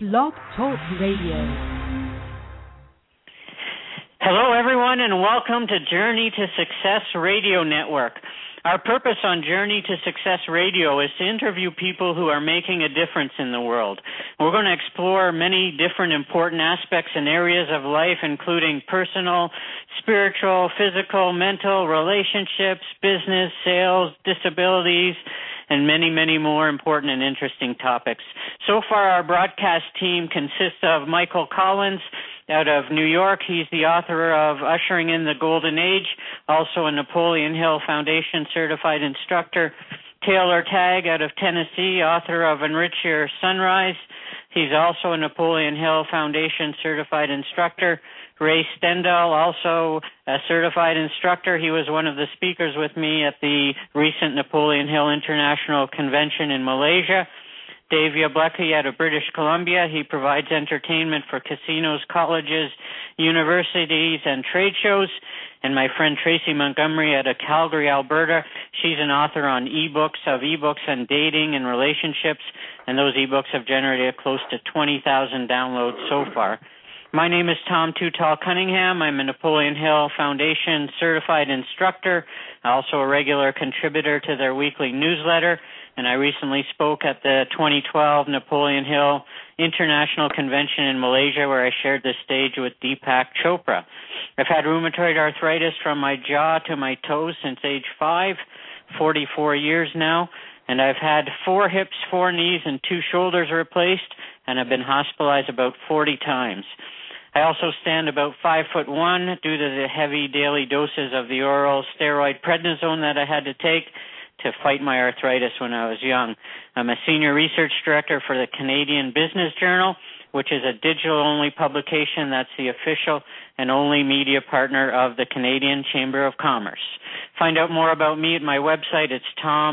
Blog Talk Radio. Hello, everyone, and welcome to Journey to Success Radio Network. Our purpose on Journey to Success Radio is to interview people who are making a difference in the world. We're going to explore many different important aspects and areas of life, including personal, spiritual, physical, mental, relationships, business, sales, disabilities, and many, many more important and interesting topics. So far, our broadcast team consists of Michael Collins out of New York. He's the author of Ushering in the Golden Age, also a Napoleon Hill Foundation certified instructor. Taylor Tagg out of Tennessee, author of Enrich Your Sunrise. He's also a Napoleon Hill Foundation certified instructor. Ray Stendhal, also a certified instructor. He was one of the speakers with me at the recent Napoleon Hill International Convention in Malaysia. Dave Yableki out of British Columbia. He provides entertainment for casinos, colleges, universities, and trade shows. And my friend Tracy Montgomery out of Calgary, Alberta. She's an author on ebooks and dating and relationships, and those ebooks have generated close to 20,000 downloads so far. My name is Tom Too Tall Cunningham. I'm a Napoleon Hill Foundation certified instructor, also a regular contributor to their weekly newsletter, and I recently spoke at the 2012 Napoleon Hill International Convention in Malaysia, where I shared the stage with Deepak Chopra. I've had rheumatoid arthritis from my jaw to my toes since age 5, 44 years now, and I've had 4 hips, 4 knees, and 2 shoulders replaced, and I've been hospitalized about 40 times. I also stand about 5'1" due to the heavy daily doses of the oral steroid prednisone that I had to take to fight my arthritis when I was young. I'm a senior research director for the Canadian Business Journal, which is a digital-only publication that's the official and only media partner of the Canadian Chamber of Commerce. Find out more about me at my website. It's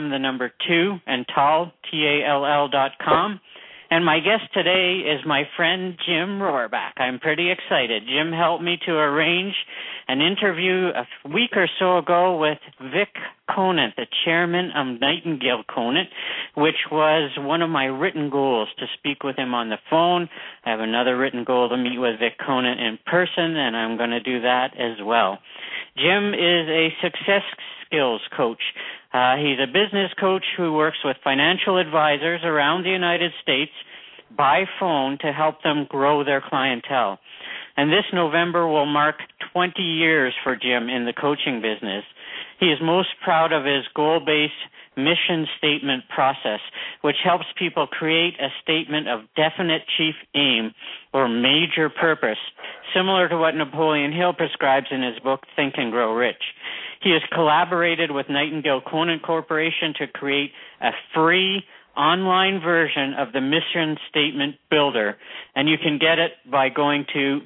Tom2 and Tall, TALL.com. And my guest today is my friend Jim Rohrbach. I'm pretty excited. Jim helped me to arrange an interview a week or so ago with Vic Conant, the chairman of Nightingale Conant, which was one of my written goals, to speak with him on the phone. I have another written goal to meet with Vic Conant in person, and I'm going to do that as well. Jim is a success skills coach. He's a business coach who works with financial advisors around the United States by phone to help them grow their clientele. And this November will mark 20 years for Jim in the coaching business. He is most proud of his goal-based mission statement process, which helps people create a statement of definite chief aim or major purpose, similar to what Napoleon Hill prescribes in his book, Think and Grow Rich. He has collaborated with Nightingale Conant Corporation to create a free online version of the Mission Statement Builder, and you can get it by going to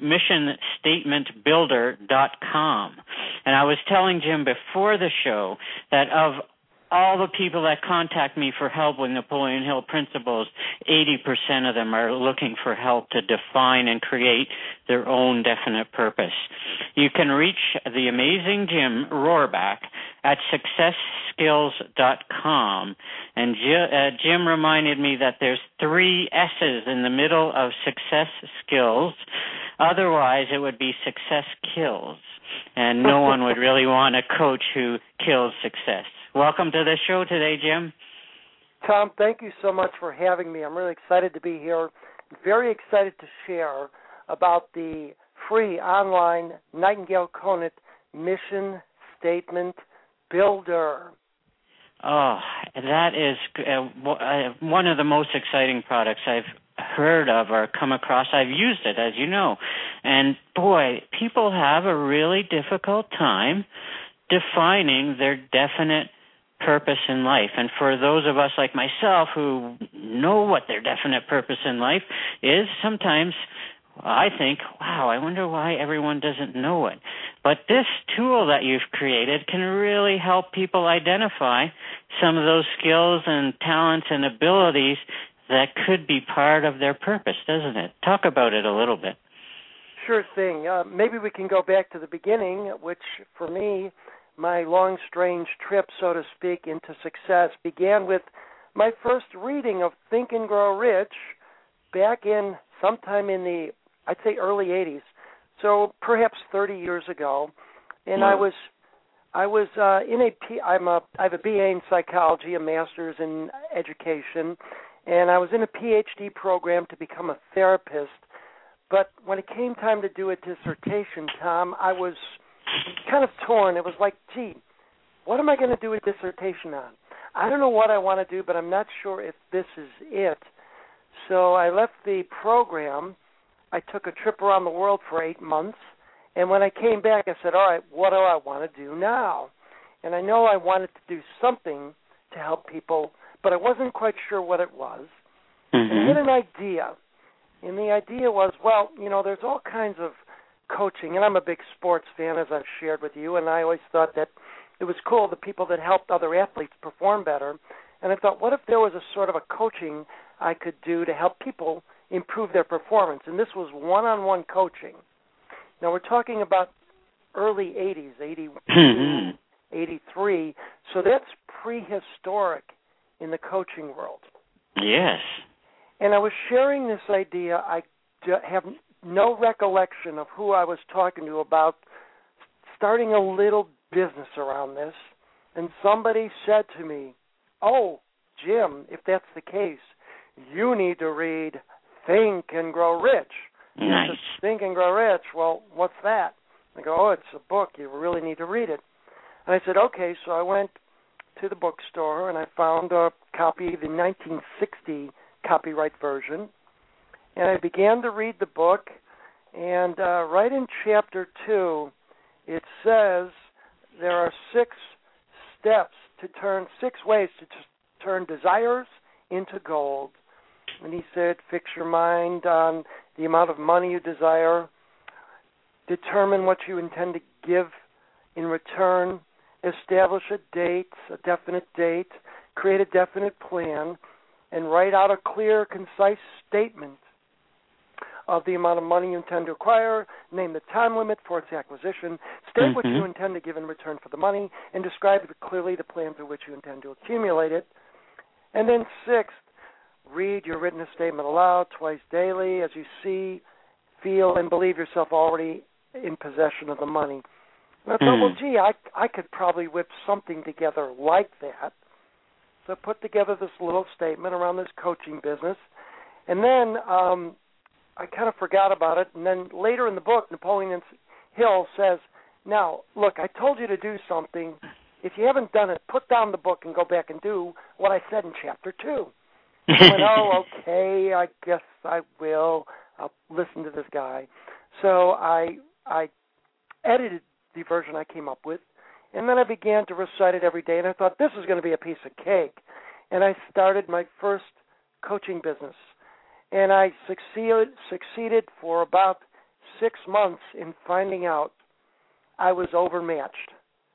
missionstatementbuilder.com. And I was telling Jim before the show that of all the people that contact me for help with Napoleon Hill principles, 80% of them are looking for help to define and create their own definite purpose. You can reach the amazing Jim Rohrbach at successskills.com. And Jim reminded me that there's 3 S's in the middle of success skills. Otherwise, it would be success kills. And no one would really want a coach who kills success. Welcome to the show today, Jim. Tom, thank you so much for having me. I'm really excited to be here. Very excited to share about the free online Nightingale Conant Mission Statement Builder. Oh, that is one of the most exciting products I've heard of or come across. I've used it, as you know. And, boy, people have a really difficult time defining their definite purpose in life. And for those of us like myself who know what their definite purpose in life is, sometimes I think, wow, I wonder why everyone doesn't know it. But this tool that you've created can really help people identify some of those skills and talents and abilities that could be part of their purpose, doesn't it? Talk about it a little bit. Sure thing. Maybe we can go back to the beginning, which for me, my long, strange trip, so to speak, into success began with my first reading of Think and Grow Rich back in sometime in the, I'd say, early 80s, so perhaps 30 years ago, and I have a BA in psychology, a master's in education, and I was in a PhD program to become a therapist. But when it came time to do a dissertation, Tom, I was kind of torn. It was like, gee, what am I going to do a dissertation on? I don't know what I want to do, but I'm not sure if this is it. So I left the program. I took a trip around the world for 8 months. And when I came back, I said, all right, what do I want to do now? And I know I wanted to do something to help people, but I wasn't quite sure what it was. Mm-hmm. And I had an idea. And the idea was, well, there's all kinds of coaching. And I'm a big sports fan, as I've shared with you, and I always thought that it was cool, the people that helped other athletes perform better. And I thought, what if there was a sort of a coaching I could do to help people improve their performance? And this was one-on-one coaching. Now, we're talking about early 80s, 82, 83, so that's prehistoric in the coaching world. Yes. And I was sharing this idea. I have no recollection of who I was talking to about starting a little business around this, and somebody said to me, oh, Jim, if that's the case, you need to read Think and Grow Rich. Nice. Think and Grow Rich. Well, what's that? I go, oh, it's a book. You really need to read it. And I said, okay. So I went to the bookstore and I found a copy of the 1960 copyright version. And I began to read the book. And right in chapter 2, it says there are 6 ways to turn desires into gold. And he said, fix your mind on the amount of money you desire, determine what you intend to give in return, establish a definite date, create a definite plan, and write out a clear, concise statement of the amount of money you intend to acquire, name the time limit for its acquisition, state what you intend to give in return for the money, and describe clearly the plan through which you intend to accumulate it. And then 6th, read your written statement aloud twice daily as you see, feel, and believe yourself already in possession of the money. And I thought, well, gee, I could probably whip something together like that. So I put together this little statement around this coaching business. And then I kind of forgot about it. And then later in the book, Napoleon Hill says, now, look, I told you to do something. If you haven't done it, put down the book and go back and do what I said in chapter 2. I went, oh, okay, I guess I will. I'll listen to this guy. So I edited the version I came up with, and then I began to recite it every day, and I thought, this is going to be a piece of cake. And I started my first coaching business, and I succeeded for about 6 months in finding out I was overmatched.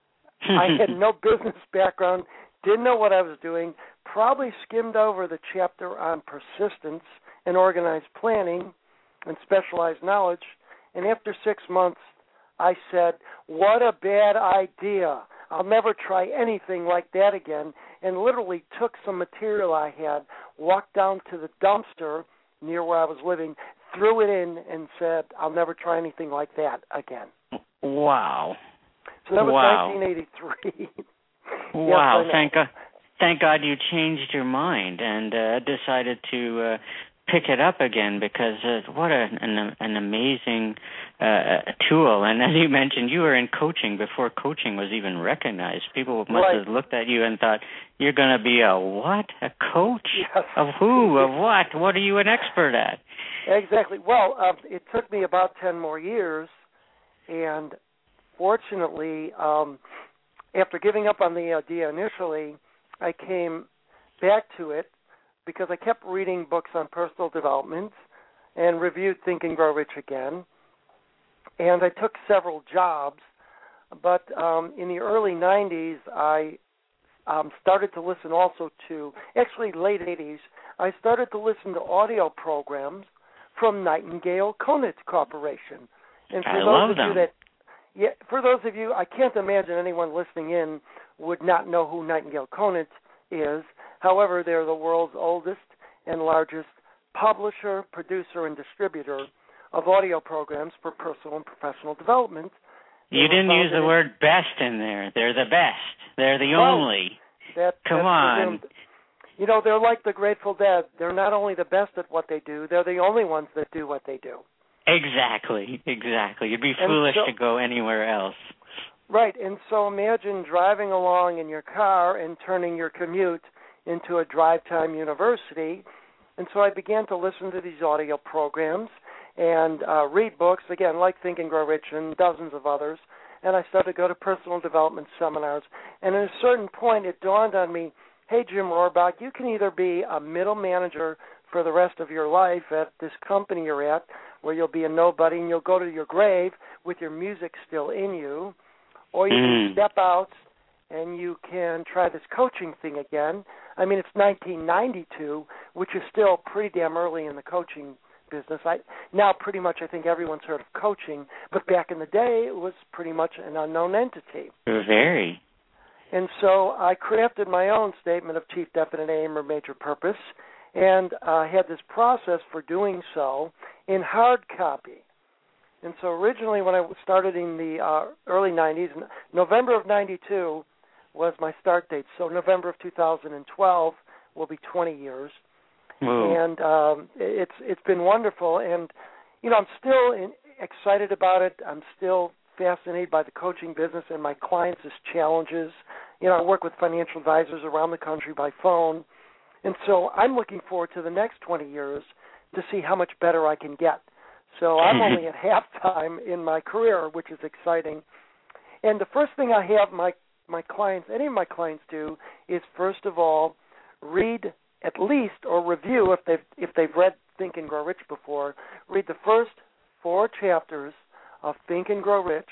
I had no business background, didn't know what I was doing, probably skimmed over the chapter on persistence and organized planning and specialized knowledge, and after 6 months, I said, what a bad idea. I'll never try anything like that again, and literally took some material I had, walked down to the dumpster near where I was living, threw it in, and said, I'll never try anything like that again. Wow. So that was 1983. Wow, yes, thank God you changed your mind and decided to pick it up again, because what an amazing tool. And as you mentioned, you were in coaching before coaching was even recognized. People must have looked at you and thought, you're going to be a what? A coach? Yes. Of who? Of what? What are you an expert at? Exactly. Well, it took me about 10 more years, and fortunately, after giving up on the idea initially, I came back to it because I kept reading books on personal development and reviewed Think and Grow Rich again. And I took several jobs, but in the early 90s, I started to listen also to, actually late 80s, I started to listen to audio programs from Nightingale Conant Corporation. And for I those love of them. you that, yeah, for those of you, I can't imagine anyone listening in would not know who Nightingale Conant is. However, they're the world's oldest and largest publisher, producer, and distributor of audio programs for personal and professional development. You didn't use the word best in there. They're the best. They're the only. Come on. You know, they're like the Grateful Dead. They're not only the best at what they do, they're the only ones that do what they do. Exactly. You'd be foolish to go anywhere else. Right, and so imagine driving along in your car and turning your commute into a drive time university. And so I began to listen to these audio programs and read books, again, like Think and Grow Rich and dozens of others. And I started to go to personal development seminars. And at a certain point, it dawned on me, hey, Jim Rohrbach, you can either be a middle manager for the rest of your life at this company you're at, where you'll be a nobody and you'll go to your grave with your music still in you, or you can step out and you can try this coaching thing again. I mean, it's 1992, which is still pretty damn early in the coaching business. Now pretty much I think everyone's heard of coaching, but back in the day it was pretty much an unknown entity. Very. And so I crafted my own statement of chief definite aim or major purpose, and had this process for doing so in hard copy. And so originally when I started in the early 90s, November of 92 was my start date. So November of 2012 will be 20 years. Whoa. And it's been wonderful. And, you know, I'm still excited about it. I'm still fascinated by the coaching business and my clients' challenges. You know, I work with financial advisors around the country by phone. And so I'm looking forward to the next 20 years to see how much better I can get. So I'm only at halftime in my career, which is exciting. And the first thing I have my clients, any of my clients do, is first of all read at least or review if they've read Think and Grow Rich before. Read the first 4 chapters of Think and Grow Rich,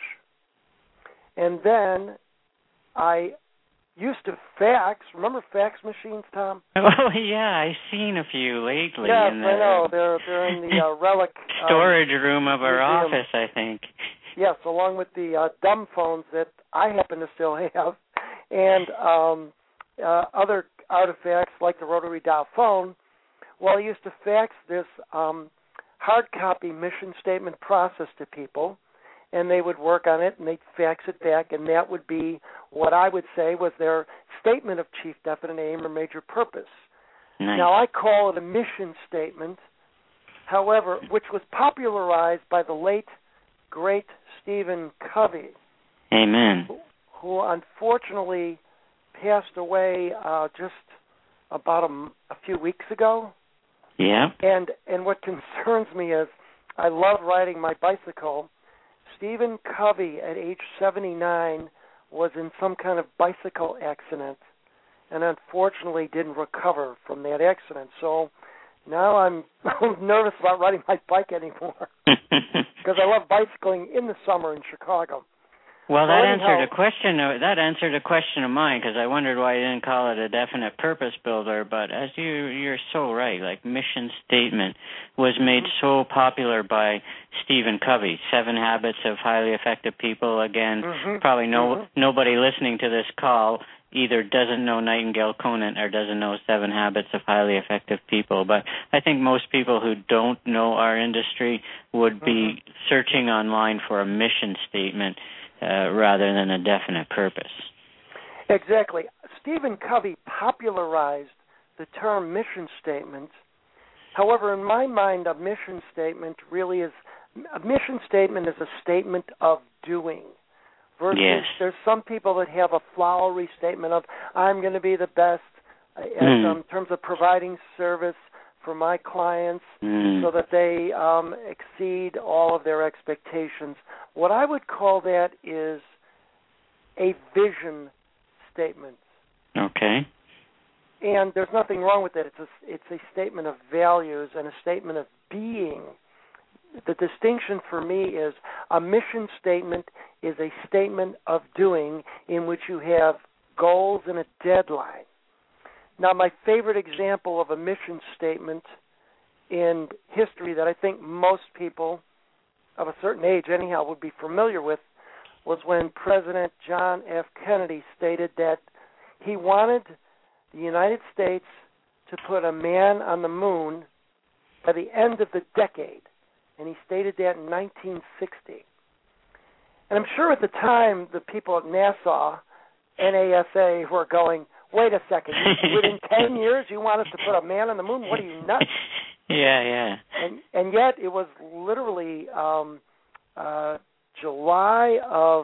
and then I used to fax. Remember fax machines, Tom? Oh yeah, I've seen a few lately. Yes, I know. They're in the relic storage room of our museum. office, I think. Yes, along with the dumb phones that I happen to still have, and other artifacts like the rotary dial phone. Well, I used to fax this hard copy mission statement process to people, and they would work on it, and they'd fax it back, and that would be what I would say was their statement of chief definite aim or major purpose. Nice. Now, I call it a mission statement, however, which was popularized by the late, great Stephen Covey. Amen. Who unfortunately passed away just about a few weeks ago. Yeah. And what concerns me is I love riding my bicycle. Stephen Covey, at age 79, was in some kind of bicycle accident and unfortunately didn't recover from that accident. So now I'm nervous about riding my bike anymore because I love bicycling in the summer in Chicago. Well, that answered a question. That answered a question of mine because I wondered why you didn't call it a definite purpose builder. But as you're so right, like mission statement was made so popular by Stephen Covey. 7 Habits of Highly Effective People. Again, probably nobody listening to this call either doesn't know Nightingale Conant or doesn't know 7 Habits of Highly Effective People. But I think most people who don't know our industry would be searching online for a mission statement rather than a definite purpose. Exactly. Stephen Covey popularized the term mission statement. However, in my mind, a mission statement is a statement of doing. Versus there's some people that have a flowery statement of, I'm going to be the best in terms of providing service for my clients so that they exceed all of their expectations. What I would call that is a vision statement. Okay. And there's nothing wrong with that. It's a statement of values and a statement of being. The distinction for me is a mission statement is a statement of doing in which you have goals and a deadline. Now, my favorite example of a mission statement in history that I think most people of a certain age anyhow would be familiar with was when President John F. Kennedy stated that he wanted the United States to put a man on the moon by the end of the decade. And he stated that in 1960. And I'm sure at the time the people at NASA were going, wait a second, within 10 years you want us to put a man on the moon? What are you, nuts? Yeah. And yet it was literally July of,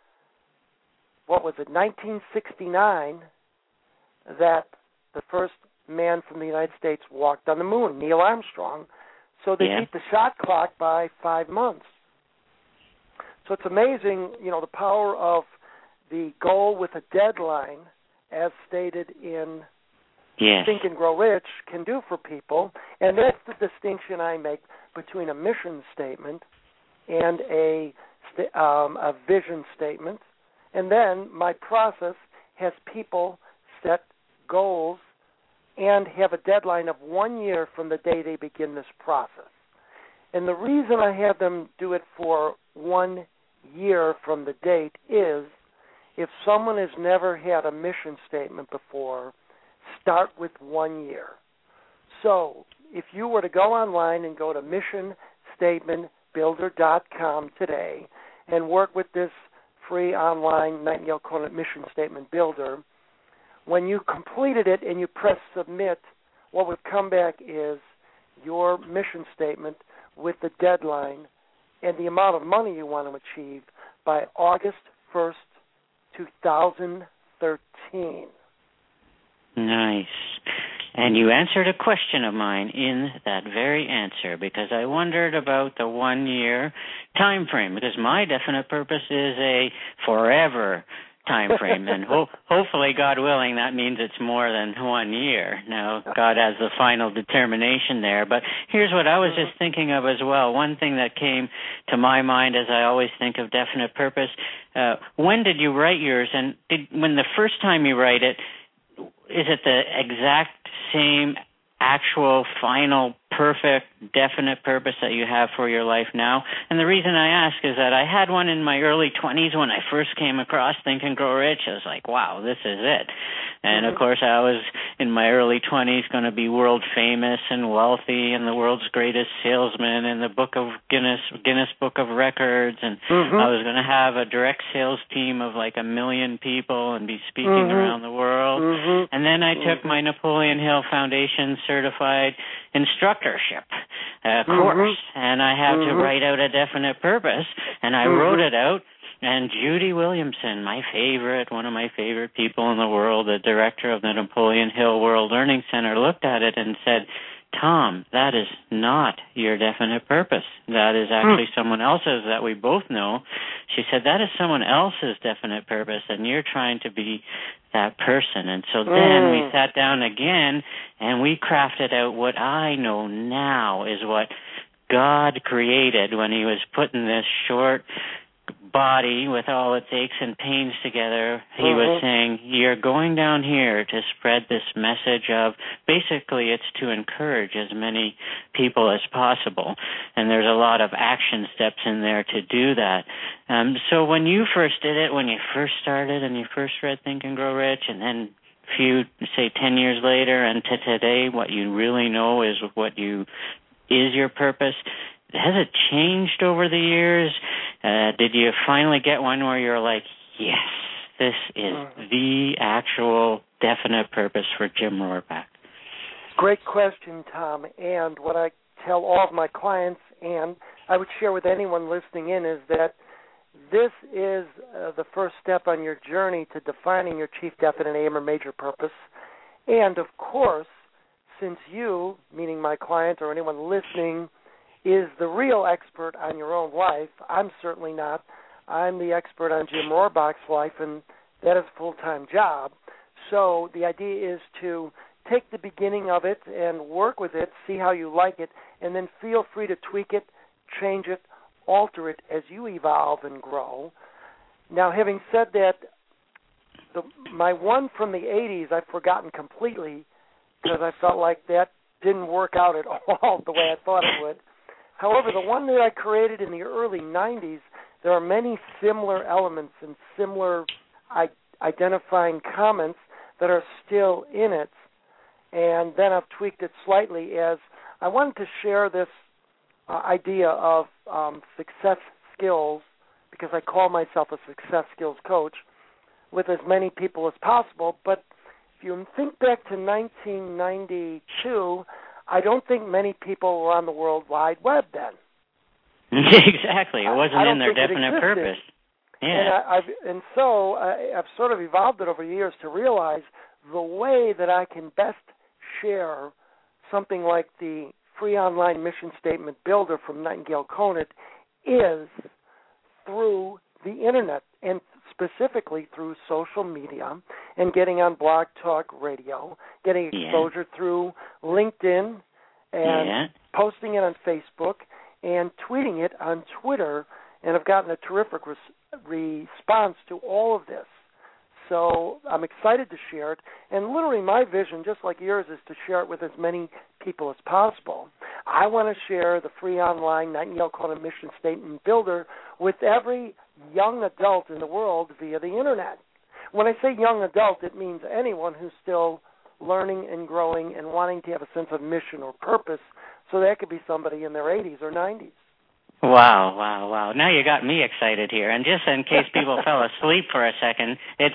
1969, that the first man from the United States walked on the moon, Neil Armstrong. So they beat the shot clock by 5 months. So it's amazing, the power of the goal with a deadline, as stated in Think and Grow Rich, can do for people. And that's the distinction I make between a mission statement and a vision statement. And then my process has people set goals and have a deadline of 1 year from the day they begin this process. And the reason I have them do it for 1 year from the date is, if someone has never had a mission statement before, start with 1 year. So if you were to go online and go to missionstatementbuilder.com today and work with this free online Nightingale Conant Mission Statement Builder, when you completed it and you press submit, what would come back is your mission statement with the deadline and the amount of money you want to achieve by August 1st, 2013. Nice. And you answered a question of mine in that very answer, because I wondered about the 1 year time frame, because my definite purpose is a forever time frame, and hopefully, God willing, that means it's more than 1 year. Now, God has the final determination there, but here's what I was just thinking of as well. One thing that came to my mind as I always think of definite purpose, when did you write yours, and when the first time you write it, is it the exact same actual, final, perfect, definite purpose that you have for your life now? And the reason I ask is that I had one in my early 20s when I first came across Think and Grow Rich. I was like, wow, this is it. And, of course, I was in my early 20s going to be world famous and wealthy and the world's greatest salesman in the book of Guinness Book of Records. And I was going to have a direct sales team of like 1 million people and be speaking around the world. And then I took my Napoleon Hill Foundation certified instructorship course, and I had to write out a definite purpose, and I wrote it out. And Judy Williamson, one of my favorite people in the world, the director of the Napoleon Hill World Learning Center, looked at it and said, Tom, that is not your definite purpose. That is actually someone else's that we both know. She said, that is someone else's definite purpose, and you're trying to be that person. And so then we sat down again, and we crafted out what I know now is what God created when he was putting this short body with all its aches and pains together. He was saying, you're going down here to spread this message of, basically it's to encourage as many people as possible. And there's a lot of action steps in there to do that. So when you first did it, when you first started and you first read Think and Grow Rich, and then a few, say 10 years later and to today, what you really know is is your purpose. Has it changed over the years? Did you finally get one where you're like, yes, this is the actual definite purpose for Jim Rohrbach? Great question, Tom. And what I tell all of my clients, and I would share with anyone listening in, is that this is the first step on your journey to defining your chief definite aim or major purpose. And, of course, since you, meaning my client or anyone listening, is the real expert on your own life, I'm certainly not. I'm the expert on Jim Rohrbach's life, and that is a full-time job. So the idea is to take the beginning of it and work with it, see how you like it, and then feel free to tweak it, change it, alter it as you evolve and grow. Now, having said that, my one from the 80s I've forgotten completely because I felt like that didn't work out at all the way I thought it would. However, the one that I created in the early 90s, there are many similar elements and similar identifying comments that are still in it. And then I've tweaked it slightly as I wanted to share this idea of success skills, because I call myself a success skills coach, with as many people as possible. But if you think back to 1992, I don't think many people were on the World Wide Web then. Exactly. It wasn't in their definite purpose. Yeah. And so I've sort of evolved it over years to realize the way that I can best share something like the free online mission statement builder from Nightingale Conant is through the internet, and specifically through social media, and getting on Blog Talk Radio, getting exposure through LinkedIn, and posting it on Facebook, and tweeting it on Twitter, and I've gotten a terrific response to all of this. So I'm excited to share it, and literally my vision, just like yours, is to share it with as many people as possible. I want to share the free online Nightingale Conant Mission Statement Builder with every young adult in the world via the internet. When I say young adult, it means anyone who's still learning and growing and wanting to have a sense of mission or purpose. So that could be somebody in their 80s or 90s. Wow. Now you got me excited here. And just in case people fell asleep for a second, it's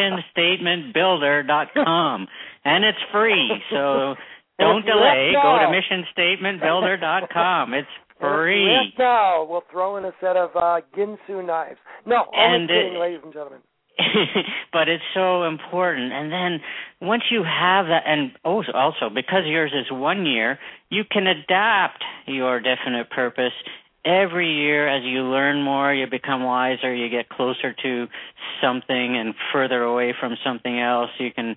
missionstatementbuilder.com. And it's free, so don't delay. Go to missionstatementbuilder.com. It's free. Yes, now we'll throw in a set of Ginsu knives. No, only kidding, ladies and gentlemen. But it's so important. And then once you have that, and also because yours is 1 year, you can adapt your definite purpose every year. As you learn more, you become wiser, you get closer to something and further away from something else. You can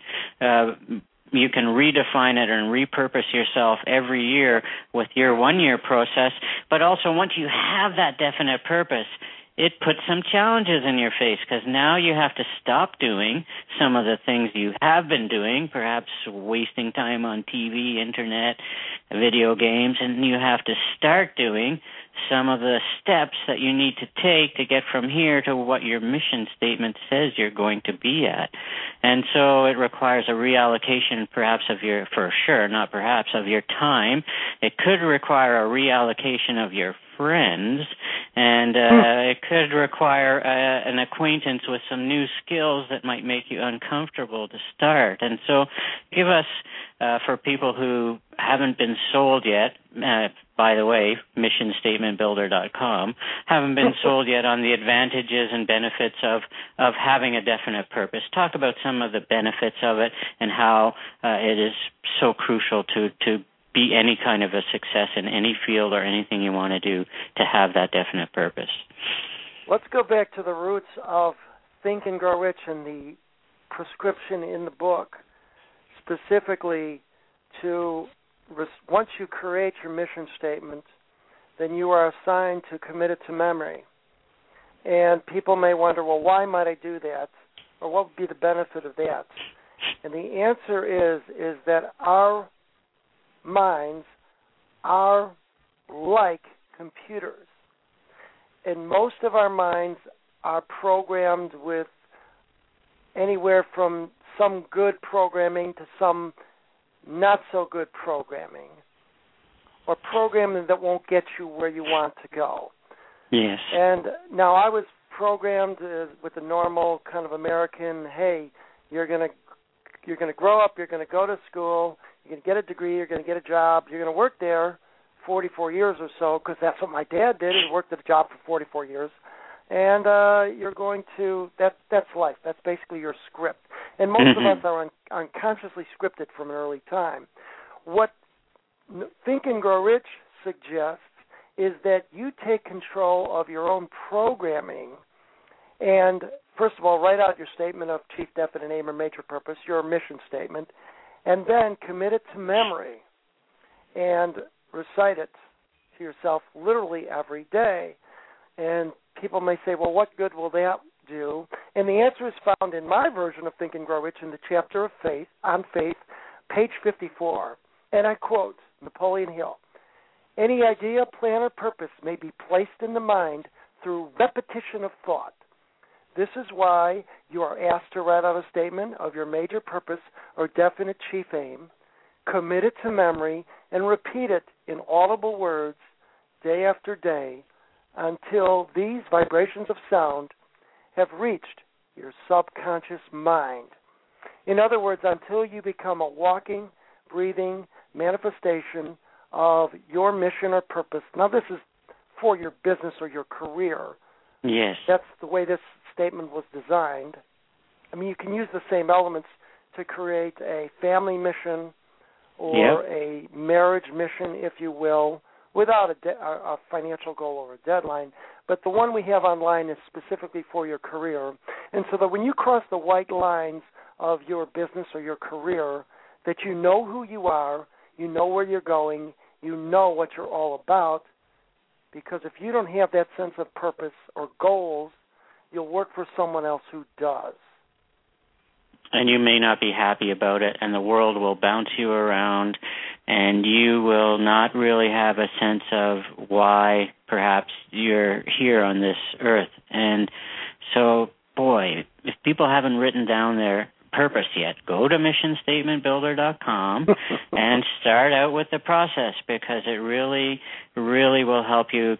redefine it and repurpose yourself every year with your 1 year process. But also once you have that definite purpose, it puts some challenges in your face, because now you have to stop doing some of the things you have been doing, perhaps wasting time on TV, internet, video games, and you have to start doing some of the steps that you need to take to get from here to what your mission statement says you're going to be at. And so it requires a reallocation perhaps of your, for sure, not perhaps, of your time. It could require a reallocation of your friends, and it could require an acquaintance with some new skills that might make you uncomfortable to start. And so give us, for people who haven't been sold yet, by the way, missionstatementbuilder.com, haven't been sold yet on the advantages and benefits of having a definite purpose. Talk about some of the benefits of it and how it is so crucial to be any kind of a success in any field or anything you want to do to have that definite purpose. Let's go back to the roots of Think and Grow Rich and the prescription in the book, specifically to once you create your mission statement, then you are assigned to commit it to memory. And people may wonder, well, why might I do that? Or what would be the benefit of that? And the answer is that our minds are like computers. And most of our minds are programmed with anywhere from some good programming to some not so good programming, or programming that won't get you where you want to go. Yes. And now I was programmed with the normal kind of American, hey, you're going to grow up, you're going to go to school, you're going to get a degree, you're going to get a job, you're going to work there 44 years or so, because that's what my dad did. He worked at a job for 44 years. And you're going to, that's life. That's basically your script. And most of us are unconsciously scripted from an early time. What Think and Grow Rich suggests is that you take control of your own programming and, first of all, write out your statement of chief definite aim or major purpose, your mission statement, and then commit it to memory and recite it to yourself literally every day. And people may say, well, what good will that do? And the answer is found in my version of Think and Grow Rich in the chapter of Faith, on Faith, page 54. And I quote Napoleon Hill, "Any idea, plan, or purpose may be placed in the mind through repetition of thought. This is why you are asked to write out a statement of your major purpose or definite chief aim, commit it to memory, and repeat it in audible words day after day until these vibrations of sound have reached your subconscious mind. In other words, until you become a walking, breathing manifestation of your mission or purpose. Now, this is for your business or your career. Yes. That's the way this statement was designed. I mean, you can use the same elements to create a family mission or a marriage mission, if you will, without a financial goal or a deadline. But the one we have online is specifically for your career. And so that when you cross the white lines of your business or your career, that you know who you are, you know where you're going, you know what you're all about, because if you don't have that sense of purpose or goals, you'll work for someone else who does. And you may not be happy about it, and the world will bounce you around, and you will not really have a sense of why perhaps you're here on this earth. And so, boy, if people haven't written down their purpose yet, go to missionstatementbuilder.com and start out with the process, because it really, really will help you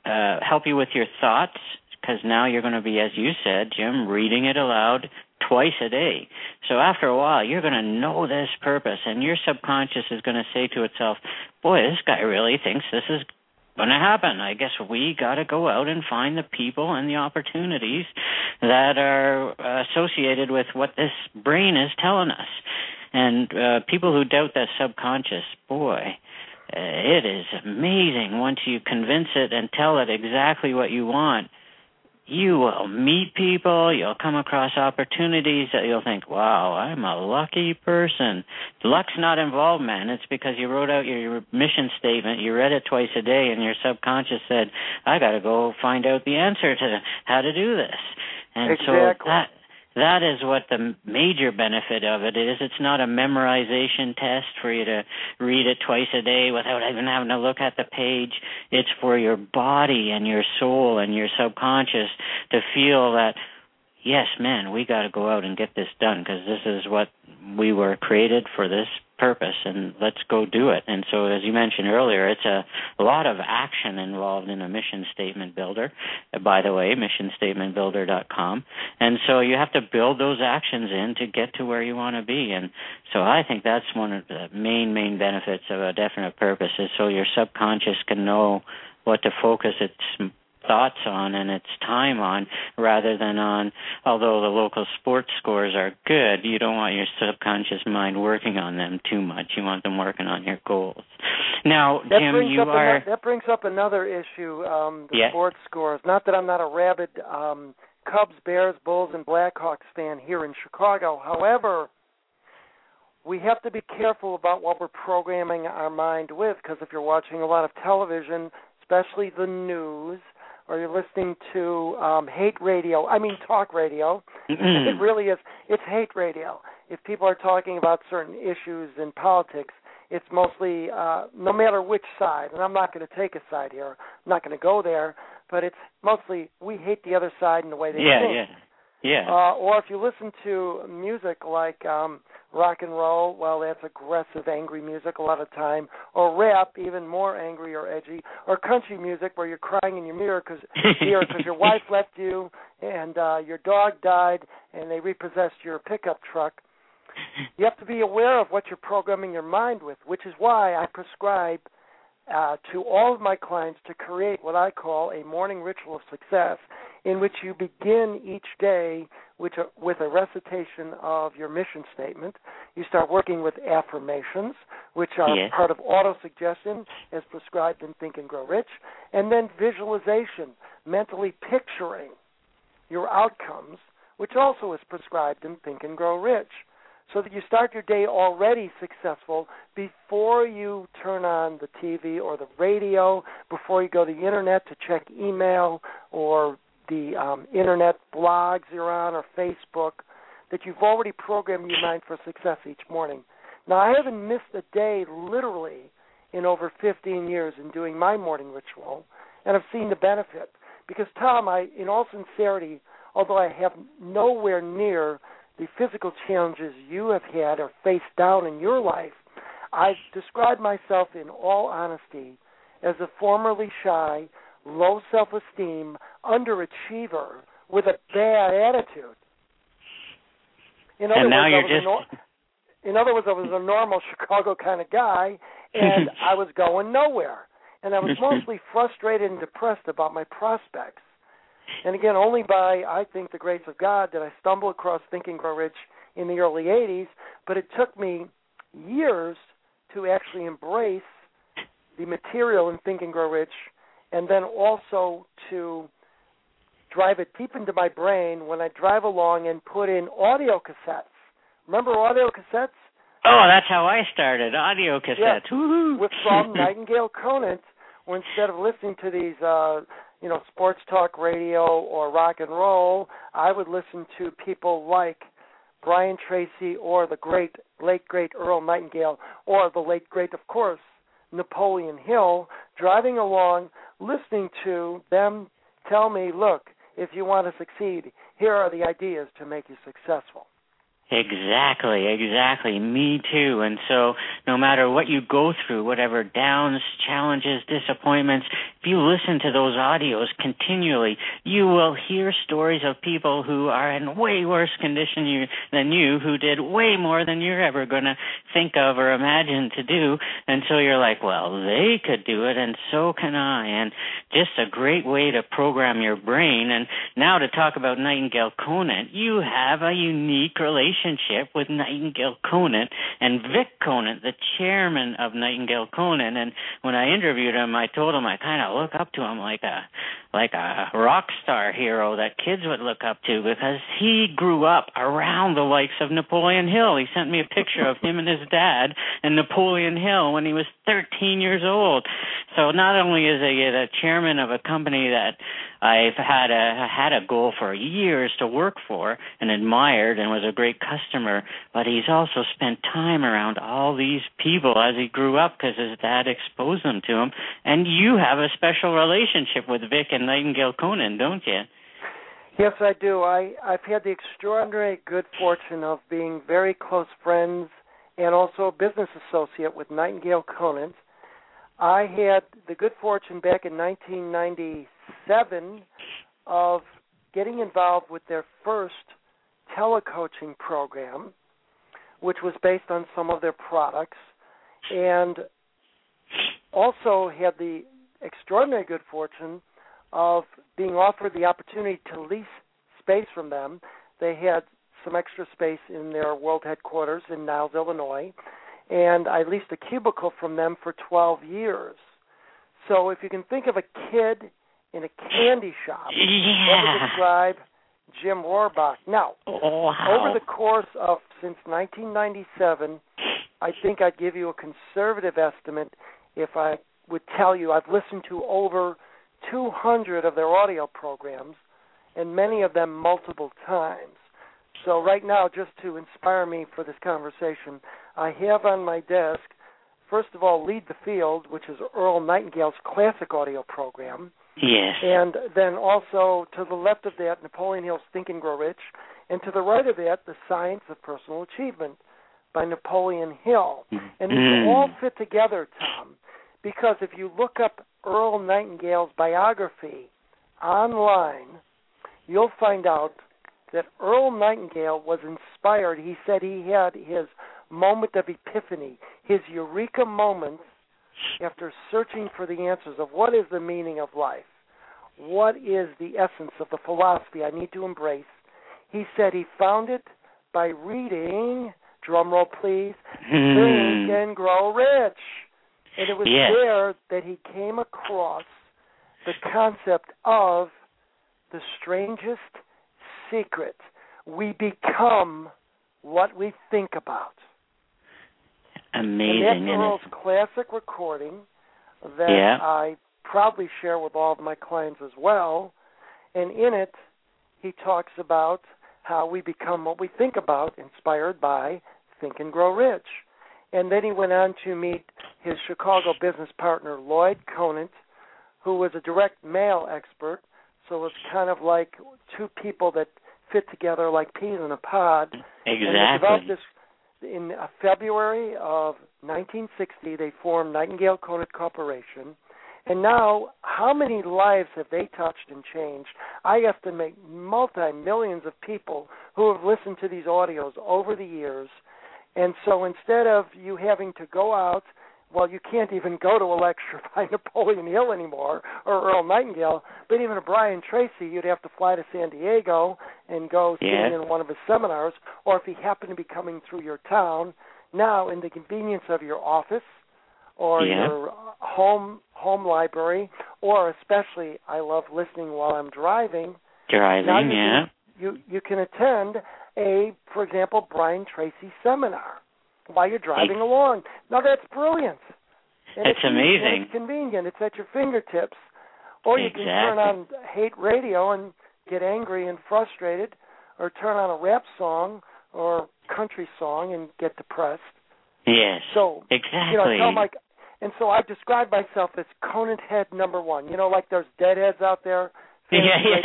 with your thoughts, because now you're going to be, as you said, Jim, reading it aloud twice a day. So after a while, you're going to know this purpose, and your subconscious is going to say to itself, boy, this guy really thinks this is going to happen. I guess we got to go out and find the people and the opportunities that are associated with what this brain is telling us. And people who doubt that subconscious, boy, it is amazing. Once you convince it and tell it exactly what you want, you will meet people, you'll come across opportunities that you'll think, wow, I'm a lucky person. Luck's not involved, man. It's because you wrote out your mission statement, you read it twice a day, and your subconscious said, I got to go find out the answer to how to do this. And exactly. So that is what the major benefit of it is. It's not a memorization test for you to read it twice a day without even having to look at the page. It's for your body and your soul and your subconscious to feel that, yes, man, we got to go out and get this done, because this is what we were created for, this purpose, and let's go do it. And so, as you mentioned earlier, it's a lot of action involved in a mission statement builder. By the way, missionstatementbuilder.com. And so you have to build those actions in to get to where you want to be. And so I think that's one of the main benefits of a definite purpose, is so your subconscious can know what to focus its thoughts on and its time on, rather than on, although the local sports scores are good, you don't want your subconscious mind working on them too much. You want them working on your goals. Now, Jim, that brings up another issue, the sports scores. Not that I'm not a rabid Cubs, Bears, Bulls, and Blackhawks fan here in Chicago. However, we have to be careful about what we're programming our mind with, because if you're watching a lot of television, especially the news, or you're listening to talk radio. It really is. It's hate radio. If people are talking about certain issues in politics, it's mostly, no matter which side, and I'm not going to take a side here, I'm not going to go there, but it's mostly we hate the other side in the way they think. Or if you listen to music like rock and roll, well, that's aggressive, angry music a lot of time, or rap, even more angry or edgy, or country music where you're crying in your mirror because your wife left you and your dog died and they repossessed your pickup truck. You have to be aware of what you're programming your mind with, which is why I prescribe to all of my clients to create what I call a morning ritual of success, in which you begin each day with a recitation of your mission statement. You start working with affirmations, which are part of autosuggestion, as prescribed in Think and Grow Rich, and then visualization, mentally picturing your outcomes, which also is prescribed in Think and Grow Rich, so that you start your day already successful before you turn on the TV or the radio, before you go to the Internet to check email or the Internet blogs you're on or Facebook, that you've already programmed your mind for success each morning. Now, I haven't missed a day literally in over 15 years in doing my morning ritual, and I've seen the benefit. Because, Tom, in all sincerity, although I have nowhere near the physical challenges you have had or faced down in your life, I describe myself in all honesty as a formerly shy, low self-esteem, underachiever with a bad attitude. In other words, I was a normal Chicago kind of guy, and I was going nowhere. And I was mostly frustrated and depressed about my prospects. And again, only by, I think, the grace of God did I stumble across Think and Grow Rich in the early 80s, but it took me years to actually embrace the material in Think and Grow Rich, and then also to drive it deep into my brain when I drive along and put in audio cassettes. Remember audio cassettes? Oh, that's how I started, audio cassettes. Yeah. With from Nightingale Conant, where instead of listening to these, sports talk radio or rock and roll, I would listen to people like Brian Tracy or the late great Earl Nightingale, or the late great, of course, Napoleon Hill, driving along, listening to them tell me, look, if you want to succeed, here are the ideas to make you successful. Exactly. Me too. And so no matter what you go through, whatever downs, challenges, disappointments, if you listen to those audios continually, you will hear stories of people who are in way worse condition than you, who did way more than you're ever going to think of or imagine to do. And so you're like, well, they could do it, and so can I. And just a great way to program your brain. And now to talk about Nightingale Conant, you have a unique relationship with Nightingale Conant and Vic Conant, the chairman of Nightingale Conant. And when I interviewed him, I told him I kind of look up to him like a rock star hero that kids would look up to, because he grew up around the likes of Napoleon Hill. He sent me a picture of him and his dad and Napoleon Hill when he was 13 years old. So not only is he the chairman of a company that I've had a goal for years to work for and admired and was a great customer, but he's also spent time around all these people as he grew up because his dad exposed them to him. And you have a special relationship with Vic and Nightingale Conant, don't you? Yes, I do. I've had the extraordinary good fortune of being very close friends and also a business associate with Nightingale Conant. I had the good fortune back in 1997 of getting involved with their first telecoaching program, which was based on some of their products, and also had the extraordinary good fortune of being offered the opportunity to lease space from them. They had some extra space in their world headquarters in Niles, Illinois, and I leased a cubicle from them for 12 years. So if you can think of a kid in a candy shop, that would describe Jim Rohrbach. Now, over the course of since 1997, I think I'd give you a conservative estimate if I would tell you I've listened to over 200 of their audio programs, and many of them multiple times. So right now, just to inspire me for this conversation, I have on my desk, first of all, Lead the Field, which is Earl Nightingale's classic audio program. Yes. And then also to the left of that, Napoleon Hill's Think and Grow Rich, and to the right of that, The Science of Personal Achievement by Napoleon Hill. And these all fit together, Tom, because if you look up Earl Nightingale's biography online, you'll find out that Earl Nightingale was inspired. He said he had his moment of epiphany, his eureka moment, after searching for the answers of what is the meaning of life, what is the essence of the philosophy I need to embrace. He said he found it by reading, drum roll please, Think and Grow Rich. And it was there that he came across the concept of the strangest secret. We become what we think about. Amazing. And that's Earl's classic recording that I proudly share with all of my clients as well. And in it, he talks about how we become what we think about, inspired by Think and Grow Rich. And then he went on to meet his Chicago business partner, Lloyd Conant, who was a direct mail expert. So it's kind of like two people that fit together like peas in a pod. Exactly. in February of 1960, they formed Nightingale Conant Corporation. And now, how many lives have they touched and changed? I estimate multi-millions of people who have listened to these audios over the years. And so instead of you having to go out, well, you can't even go to a lecture by Napoleon Hill anymore or Earl Nightingale, but even a Brian Tracy, you'd have to fly to San Diego and go sing in one of his seminars, or if he happened to be coming through your town, now in the convenience of your office or your home library, or especially I love listening while I'm driving. You can attend for example, Brian Tracy seminar while you're driving along. Now that's brilliant. And it's amazing. It's convenient. It's at your fingertips. Or you can turn on hate radio and get angry and frustrated, or turn on a rap song or country song and get depressed. Yes. So exactly. And so I describe myself as Conant head number one. Like there's deadheads out there. Yeah.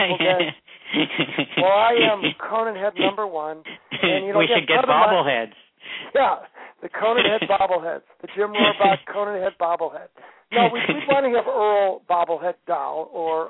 Well, I am Conant head number one. And, we should get bobbleheads. The Conant head bobbleheads. The Jim Rohrbach Conant head bobblehead. No, we want to have Earl bobblehead doll or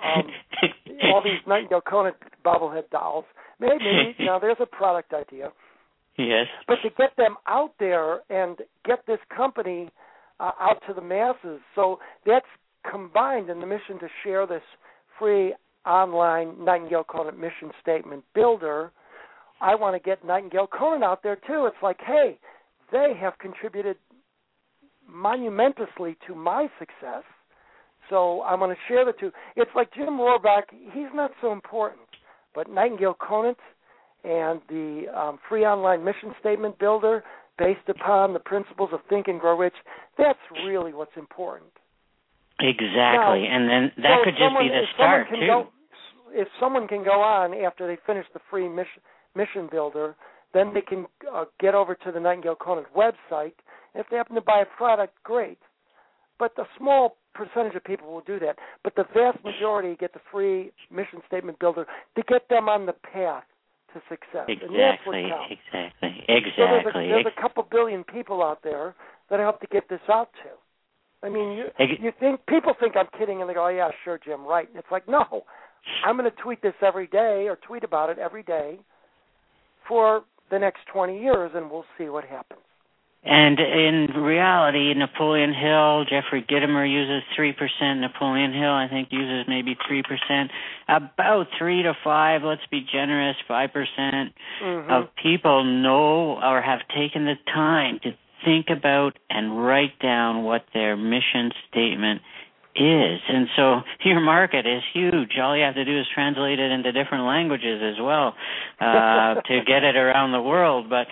all these Nightingale Conant bobblehead dolls. Maybe. Now, there's a product idea. Yes. But to get them out there and get this company out to the masses. So that's combined in the mission to share this free online Nightingale Conant mission statement builder. I want to get Nightingale Conant out there too. It's like, hey, they have contributed monumentously to my success, so I'm going to share the two. It's like Jim Rohrbach, he's not so important, but Nightingale Conant and the free online mission statement builder based upon the principles of Think and Grow Rich, that's really what's important. Exactly, and then that could just be the start, too. If someone can go on after they finish the free mission builder, then they can get over to the Nightingale Conant website. If they happen to buy a product, great. But a small percentage of people will do that. But the vast majority get the free mission statement builder to get them on the path to success. Exactly, and that's what counts. Exactly. So there's a couple billion people out there that I hope to get this out to. I mean, people think I'm kidding, and they go, "Oh yeah, sure, Jim, right." And it's like, no, I'm going to tweet this every day or tweet about it every day for the next 20 years, and we'll see what happens. And in reality, Napoleon Hill, Jeffrey Gitomer uses 3%. Napoleon Hill, I think, uses maybe 3%. About 3 to 5, let's be generous, 5% of people know or have taken the time to think about and write down what their mission statement is. And so your market is huge. All you have to do is translate it into different languages as well to get it around the world. But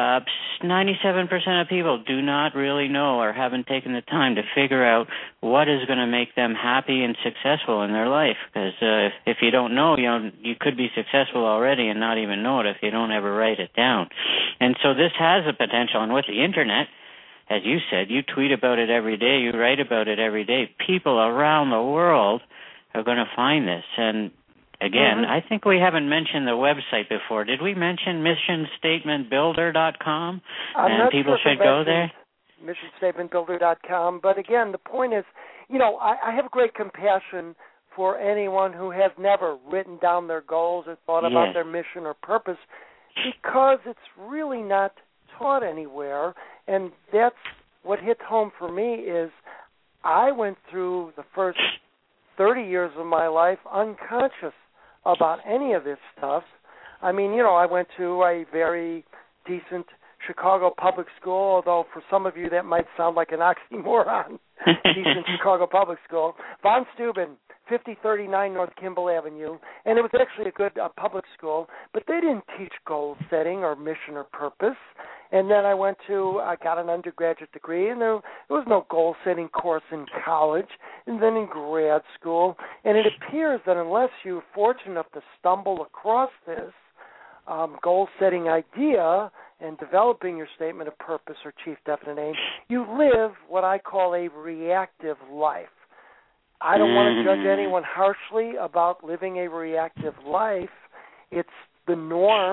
97% of people do not really know or haven't taken the time to figure out what is going to make them happy and successful in their life. Because if you don't know, you could be successful already and not even know it if you don't ever write it down. And so this has a potential. And with the Internet, as you said, you tweet about it every day, you write about it every day. People around the world are going to find this. And, again, I think we haven't mentioned the website before. Did we mention missionstatementbuilder.com? And people should go there? Missionstatementbuilder.com. But, again, the point is, I have great compassion for anyone who has never written down their goals or thought about their mission or purpose, because it's really not taught anywhere. And that's what hit home for me is I went through the first 30 years of my life unconscious about any of this stuff. I mean, I went to a very decent Chicago public school, although for some of you that might sound like an oxymoron, decent Chicago public school. Von Steuben, 5039 North Kimball Avenue, and it was actually a good public school, but they didn't teach goal setting or mission or purpose. And then I got an undergraduate degree, and there was no goal-setting course in college, and then in grad school. And it appears that unless you're fortunate enough to stumble across this goal-setting idea and developing your statement of purpose or chief definite aim, you live what I call a reactive life. I don't want to judge anyone harshly about living a reactive life. It's the norm.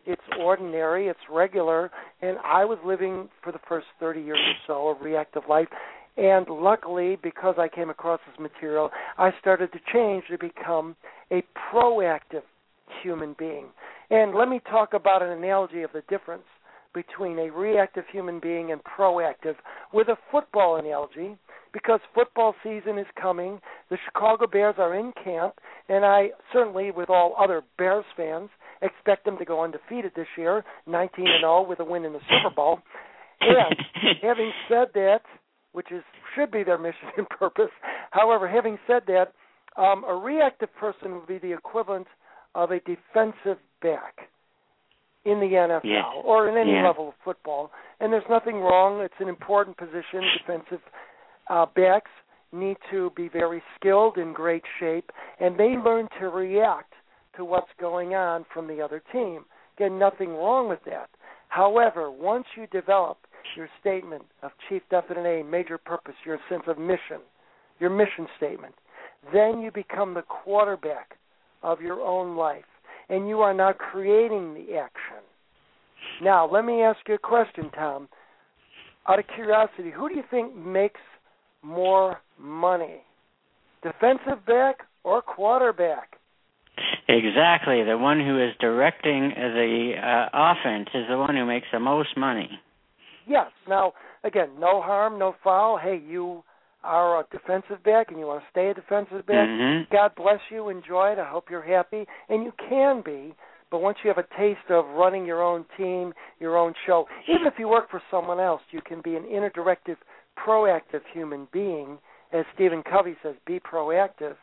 It's ordinary, it's regular, and I was living for the first 30 years or so a reactive life. And luckily, because I came across this material, I started to change to become a proactive human being. And let me talk about an analogy of the difference between a reactive human being and proactive with a football analogy, because football season is coming. The Chicago Bears are in camp, and I certainly, with all other Bears fans, expect them to go undefeated this year, 19-0 with a win in the Super Bowl. And having said that, which should be their mission and purpose, however, having said that, a reactive person would be the equivalent of a defensive back in the NFL or in any level of football. And there's nothing wrong. It's an important position. Defensive backs need to be very skilled, in great shape, and they learn to react to what's going on from the other team. Again, nothing wrong with that. However, once you develop your statement of chief, definite aim, major purpose, your sense of mission, your mission statement, then you become the quarterback of your own life, and you are now creating the action. Now, let me ask you a question, Tom. Out of curiosity, who do you think makes more money, defensive back or quarterback? Exactly. The one who is directing the offense is the one who makes the most money. Yes. Now, again, no harm, no foul. Hey, you are a defensive back and you want to stay a defensive back. Mm-hmm. God bless you. Enjoy it. I hope you're happy. And you can be, but once you have a taste of running your own team, your own show, even if you work for someone else, you can be an inner-directive, proactive human being. As Stephen Covey says, be proactive.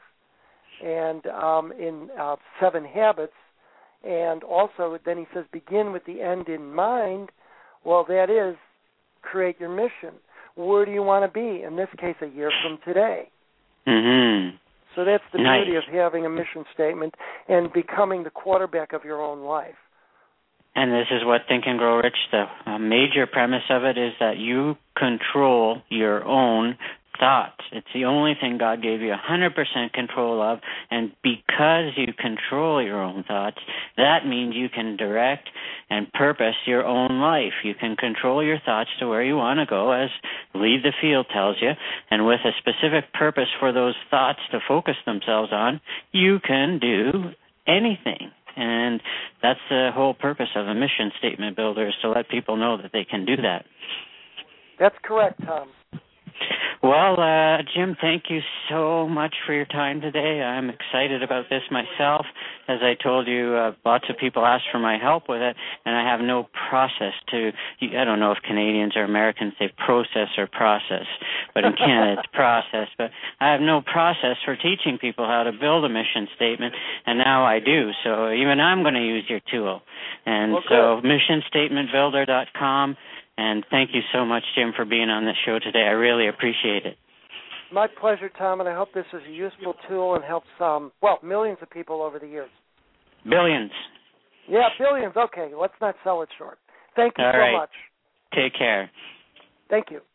And in 7 Habits, and also then he says begin with the end in mind. Well, that is create your mission. Where do you want to be? In this case, a year from today. Mm-hmm. So that's the beauty of having a mission statement and becoming the quarterback of your own life. And this is what Think and Grow Rich, the major premise of it is that you control your own thoughts. It's the only thing God gave you 100% control of, and because you control your own thoughts, that means you can direct and purpose your own life. You can control your thoughts to where you want to go, as Lead the Field tells you, and with a specific purpose for those thoughts to focus themselves on, you can do anything. And that's the whole purpose of a mission statement builder, is to let people know that they can do that. That's correct, Tom. Well, Jim, thank you so much for your time today. I'm excited about this myself. As I told you, lots of people asked for my help with it, and I have no process to, I don't know if Canadians or Americans say process or process, but in Canada it's process. But I have no process for teaching people how to build a mission statement, and now I do. So even I'm going to use your tool. And so missionstatementbuilder.com. And thank you so much, Jim, for being on the show today. I really appreciate it. My pleasure, Tom, and I hope this is a useful tool and helps, millions of people over the years. Billions. Yeah, billions. Okay, let's not sell it short. Thank you so much. Take care. Thank you.